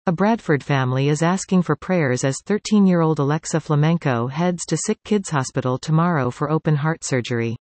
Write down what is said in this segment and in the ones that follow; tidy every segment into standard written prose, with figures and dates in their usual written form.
A Bradford family is asking for prayers as 13-year-old Alexa Flamenco heads to Sick Kids Hospital tomorrow for open heart surgery.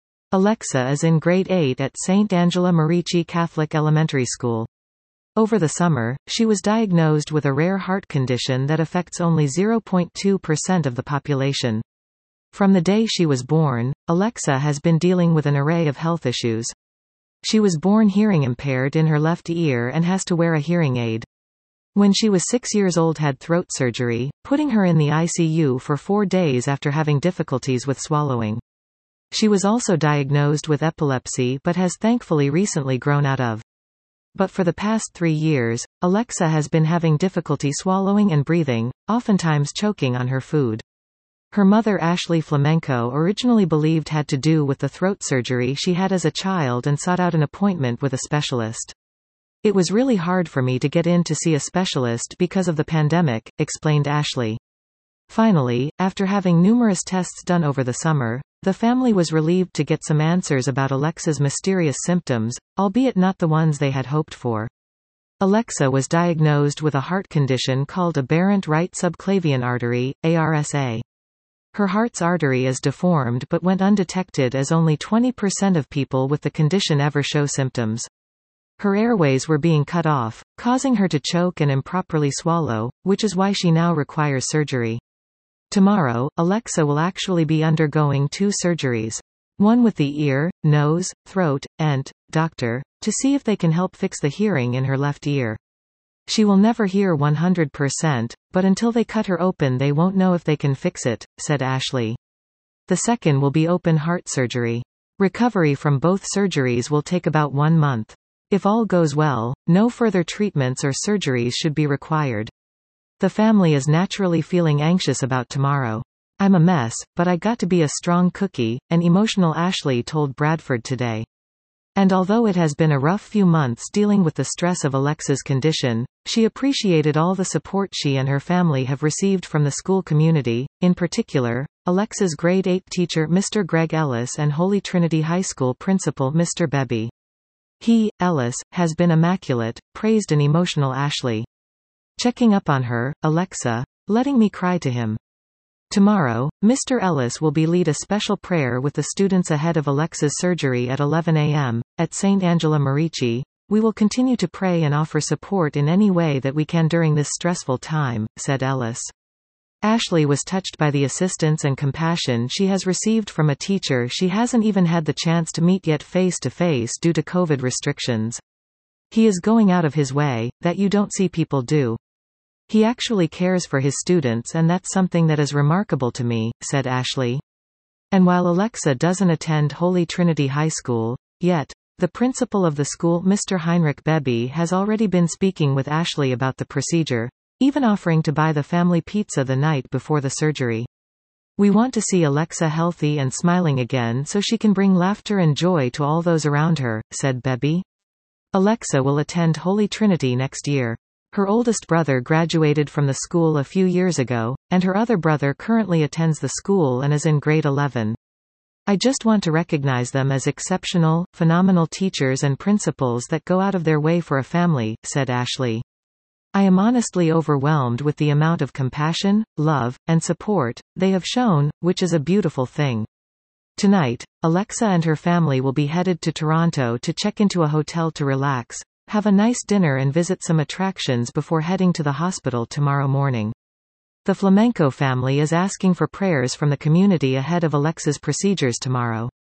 Alexa is in grade 8 at St. Angela Merici Catholic Elementary School. Over the summer, she was diagnosed with a rare heart condition that affects only 0.2% of the population. From the day she was born, Alexa has been dealing with an array of health issues. She was born hearing impaired in her left ear and has to wear a hearing aid. When she was 6 years old, had throat surgery, putting her in the ICU for 4 days after having difficulties with swallowing. She was also diagnosed with epilepsy but has thankfully recently grown out of. But for the past 3 years, Alexa has been having difficulty swallowing and breathing, oftentimes choking on her food. Her mother Ashley Flamenco originally believed had to do with the throat surgery she had as a child and sought out an appointment with a specialist. "It was really hard for me to get in to see a specialist because of the pandemic," explained Ashley. Finally, after having numerous tests done over the summer, the family was relieved to get some answers about Alexa's mysterious symptoms, albeit not the ones they had hoped for. Alexa was diagnosed with a heart condition called aberrant right subclavian artery, ARSA. Her heart's artery is deformed but went undetected, as only 20% of people with the condition ever show symptoms. Her airways were being cut off, causing her to choke and improperly swallow, which is why she now requires surgery. Tomorrow, Alexa will actually be undergoing 2 surgeries. One with the ear, nose, throat, and doctor, to see if they can help fix the hearing in her left ear. She will never hear 100%, but until they cut her open they won't know if they can fix it, said Ashley. The second will be open heart surgery. Recovery from both surgeries will take about 1 month. If all goes well, no further treatments or surgeries should be required. The family is naturally feeling anxious about tomorrow. "I'm a mess, but I got to be a strong cookie," an emotional Ashley told Bradford today. And although it has been a rough few months dealing with the stress of Alexa's condition, she appreciated all the support she and her family have received from the school community, in particular, Alexa's grade 8 teacher Mr. Greg Ellis and Holy Trinity High School principal Mr. Bebby. "He, Ellis, has been immaculate," praised an emotional Ashley. "Checking up on her, Alexa, letting me cry to him." Tomorrow, Mr. Ellis will lead a special prayer with the students ahead of Alexa's surgery at 11 a.m. at St. Angela Merici. "We will continue to pray and offer support in any way that we can during this stressful time," said Ellis. Ashley was touched by the assistance and compassion she has received from a teacher she hasn't even had the chance to meet yet face-to-face due to COVID restrictions. "He is going out of his way, that you don't see people do. He actually cares for his students, and that's something that is remarkable to me," said Ashley. And while Alexa doesn't attend Holy Trinity High School yet, the principal of the school Mr. Heinrich Bebby has already been speaking with Ashley about the procedure, even offering to buy the family pizza the night before the surgery. "We want to see Alexa healthy and smiling again so she can bring laughter and joy to all those around her," said Bebby. Alexa will attend Holy Trinity next year. Her oldest brother graduated from the school a few years ago, and her other brother currently attends the school and is in grade 11. "I just want to recognize them as exceptional, phenomenal teachers and principals that go out of their way for a family," said Ashley. "I am honestly overwhelmed with the amount of compassion, love, and support they have shown, which is a beautiful thing." Tonight, Alexa and her family will be headed to Toronto to check into a hotel to relax, have a nice dinner and visit some attractions before heading to the hospital tomorrow morning. The Flamenco family is asking for prayers from the community ahead of Alexa's procedures tomorrow.